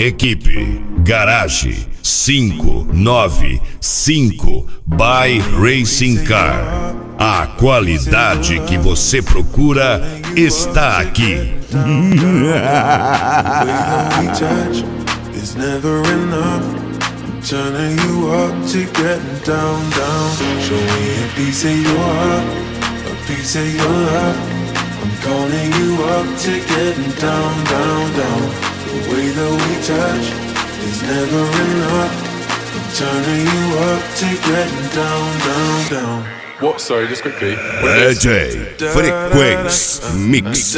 Equipe Garage 595 by Racing Car. A qualidade que você procura está aqui. Turning you up to getting down, down. Show me a piece of your heart, a piece of your love. I'm calling you up to getting down, down, down. The way that we touch is never enough. I'm turning you up to getting down, down, down. What? Sorry, just quickly. DJ Frequência Mix.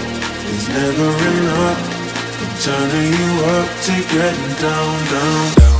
Never enough. I'm turning you up to getting down, down, down.